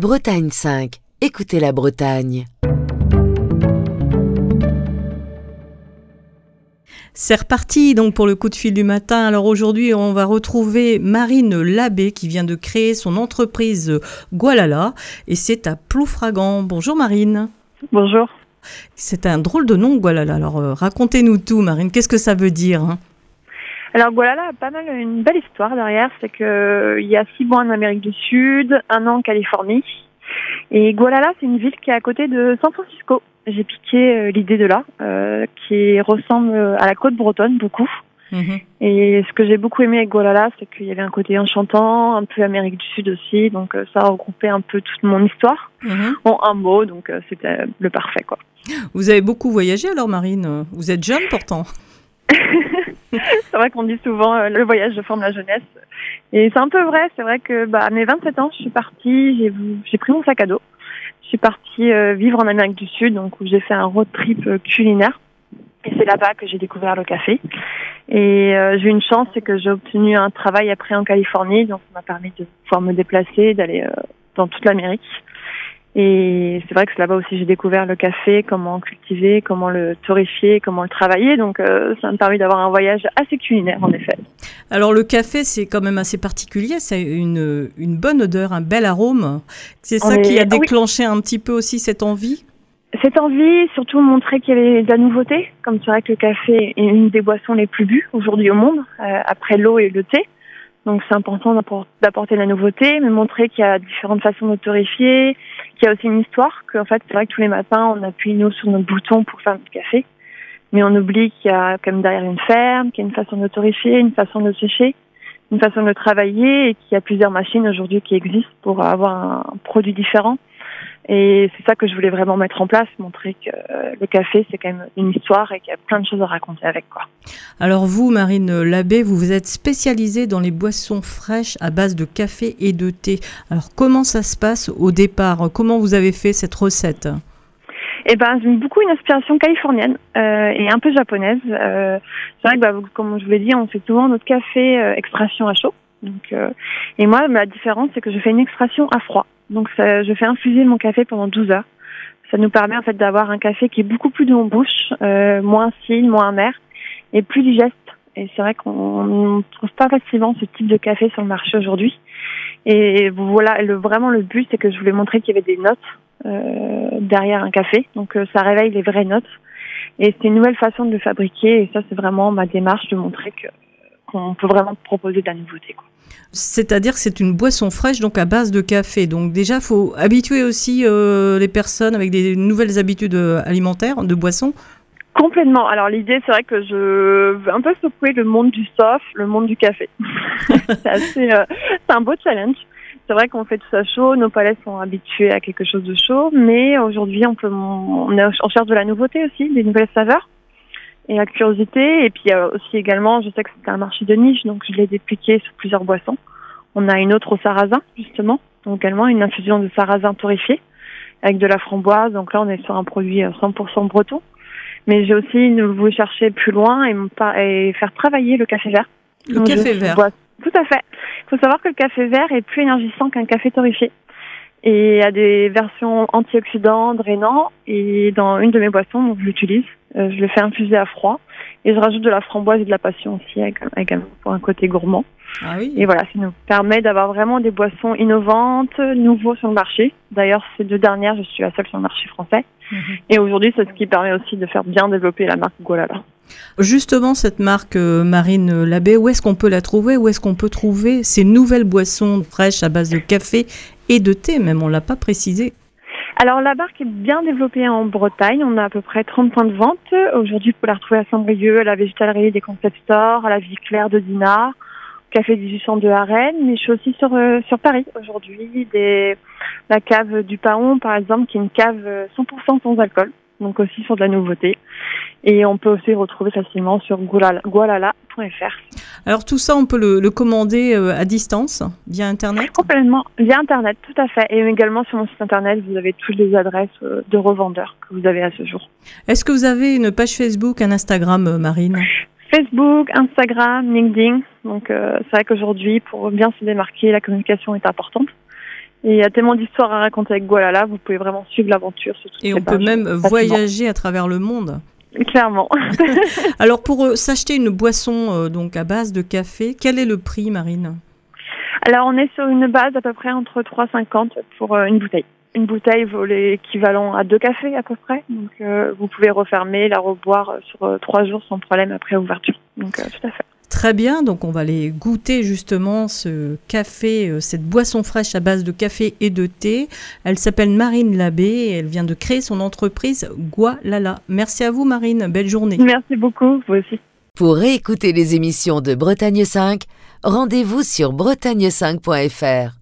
Bretagne 5. Écoutez la Bretagne. C'est reparti donc pour le coup de fil du matin. Alors aujourd'hui, on va retrouver Marine Labbé qui vient de créer son entreprise Gualala et c'est à Ploufragan. Bonjour Marine. Bonjour. C'est un drôle de nom Gualala. Alors racontez-nous tout Marine, qu'est-ce que ça veut dire Alors Gualala a pas mal une belle histoire derrière. C'est que il y a 6 mois en Amérique du Sud, 1 an en Californie. Et Gualala, c'est une ville qui est à côté de San Francisco. J'ai piqué l'idée de là, qui ressemble à la côte bretonne beaucoup. Et ce que j'ai beaucoup aimé avec Gualala, c'est qu'il y avait un côté enchantant, un peu Amérique du Sud aussi, donc ça regroupait un peu toute mon histoire en un mot, donc c'était le parfait, quoi. Vous avez beaucoup voyagé alors Marine, vous êtes jeune pourtant. C'est vrai qu'on dit souvent le voyage forme la jeunesse. Et c'est un peu vrai, c'est vrai que à mes 27 ans, je suis partie, j'ai pris mon sac à dos. Je suis partie vivre en Amérique du Sud, donc où j'ai fait un road trip culinaire. Et c'est là-bas que j'ai découvert le café. Et j'ai eu une chance, c'est que j'ai obtenu un travail après en Californie, donc ça m'a permis de pouvoir me déplacer, d'aller dans toute l'Amérique. Et c'est vrai que c'est là-bas aussi que j'ai découvert le café, comment cultiver, comment le torréfier, comment le travailler. Donc ça m'a permis d'avoir un voyage assez culinaire en effet. Alors le café c'est quand même assez particulier, c'est une bonne odeur, un bel arôme. C'est ça qui a déclenché un petit peu aussi cette envie? Cette envie, surtout montrer qu'il y avait de la nouveauté. Comme c'est vrai que le café est une des boissons les plus bues aujourd'hui au monde, après l'eau et le thé. Donc c'est important d'apporter de la nouveauté, mais montrer qu'il y a différentes façons de torréfier, qu'il y a aussi une histoire, qu'en fait c'est vrai que tous les matins on appuie nous sur notre bouton pour faire du café, mais on oublie qu'il y a quand même derrière une ferme, qu'il y a une façon de torréfier, une façon de sécher, une façon de travailler et qu'il y a plusieurs machines aujourd'hui qui existent pour avoir un produit différent. Et c'est ça que je voulais vraiment mettre en place, montrer que le café, c'est quand même une histoire et qu'il y a plein de choses à raconter avec, quoi. Alors vous, Marine Labbé, vous êtes spécialisée dans les boissons fraîches à base de café et de thé. Alors comment ça se passe au départ? Comment vous avez fait cette recette? J'ai beaucoup une inspiration californienne et un peu japonaise. C'est vrai que, comme je vous l'ai dit, on fait souvent notre café extraction à chaud. Donc, et moi, la différence, c'est que je fais une extraction à froid. Donc, je fais infuser mon café pendant 12 heures. Ça nous permet en fait d'avoir un café qui est beaucoup plus doux en bouche, moins acide, moins amer et plus digeste. Et c'est vrai qu'on ne trouve pas facilement ce type de café sur le marché aujourd'hui. Et voilà, vraiment le but, c'est que je voulais montrer qu'il y avait des notes derrière un café. Donc, ça réveille les vraies notes. Et c'est une nouvelle façon de le fabriquer. Et ça, c'est vraiment ma démarche de montrer qu'on peut vraiment proposer de la nouveauté, quoi. C'est-à-dire que c'est une boisson fraîche donc à base de café. Donc déjà, il faut habituer aussi les personnes avec des nouvelles habitudes alimentaires, de boissons. Complètement. Alors l'idée, c'est vrai que je veux un peu secouer le monde du soft, le monde du café. C'est un beau challenge. C'est vrai qu'on fait tout ça chaud, nos palais sont habitués à quelque chose de chaud, mais aujourd'hui, on cherche de la nouveauté aussi, des nouvelles saveurs. Et la curiosité, et puis aussi également, je sais que c'est un marché de niche, donc je l'ai dépliqué sur plusieurs boissons. On a une autre au sarrasin, justement, donc également une infusion de sarrasin torréfié, avec de la framboise, donc là on est sur un produit 100% breton. Mais j'ai aussi voulu chercher plus loin et faire travailler le café vert. Le café vert. Tout à fait. Il faut savoir que le café vert est plus énergisant qu'un café torréfié. Et il y a des versions antioxydants, drainants, et dans une de mes boissons, donc je l'utilise, je le fais infuser à froid, et je rajoute de la framboise et de la passion aussi, également pour un côté gourmand. Ah oui. Et voilà, ça nous permet d'avoir vraiment des boissons innovantes, nouveaux sur le marché. D'ailleurs, ces 2 dernières, je suis la seule sur le marché français. Et aujourd'hui, c'est ce qui permet aussi de faire bien développer la marque Gualala. Justement, cette marque Marine Labbé, où est-ce qu'on peut la trouver? Où est-ce qu'on peut trouver ces nouvelles boissons fraîches à base de café et de thé même? On ne l'a pas précisé. Alors, la marque est bien développée en Bretagne. On a à peu près 30 points de vente. Aujourd'hui, vous pouvez la retrouver à Saint-Brieuc, à la Végétalerie des Concept Stores, à la Vie Claire de Dinard, au Café 1802 à Rennes. Mais je suis aussi sur Paris aujourd'hui. La cave du Paon, par exemple, qui est une cave 100% sans alcool. Donc aussi sur de la nouveauté. Et on peut aussi retrouver facilement sur gualala.fr. Alors tout ça, on peut le commander à distance, via Internet? Complètement, via Internet, tout à fait. Et également sur mon site Internet, vous avez toutes les adresses de revendeurs que vous avez à ce jour. Est-ce que vous avez une page Facebook, un Instagram, Marine? Facebook, Instagram, LinkedIn. Donc c'est vrai qu'aujourd'hui, pour bien se démarquer, la communication est importante. Et il y a tellement d'histoires à raconter avec Gualala, vous pouvez vraiment suivre l'aventure. Et on peut même voyager à travers le monde. Clairement. Alors pour s'acheter une boisson donc à base de café, quel est le prix, Marine ? Alors on est sur une base à peu près entre 3,50 pour une bouteille. Une bouteille vaut l'équivalent à 2 cafés à peu près. Donc vous pouvez refermer, la reboire sur 3 jours sans problème après ouverture. Donc tout à fait. Très bien, donc on va aller goûter justement ce café, cette boisson fraîche à base de café et de thé. Elle s'appelle Marine Labbé et elle vient de créer son entreprise Gualala. Merci à vous Marine, belle journée. Merci beaucoup, vous aussi. Pour réécouter les émissions de Bretagne 5, rendez-vous sur bretagne5.fr.